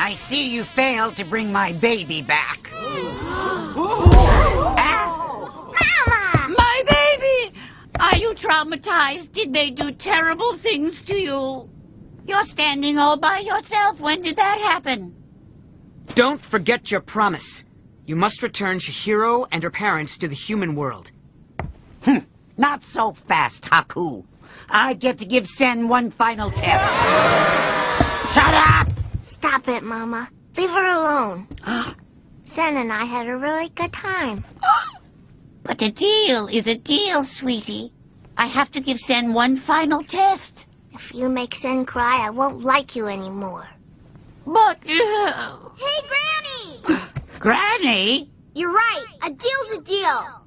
I see you failed to bring my baby back. Mama! My baby! Are you traumatized? Did they do terrible things to you? You're standing all by yourself. When did that happen? Don't forget your promise. You must return Chihiro and her parents to the human world. Not so fast, Haku. I get to give Sen one final test. Shut up! Stop it, Mama. Leave her alone. Sen and I had a really good time. But a deal is a deal, sweetie. I have to give Sen one final test. If you make Sen cry, I won't like you anymore. But... Hey, Granny! Granny? You're right. A deal's a deal.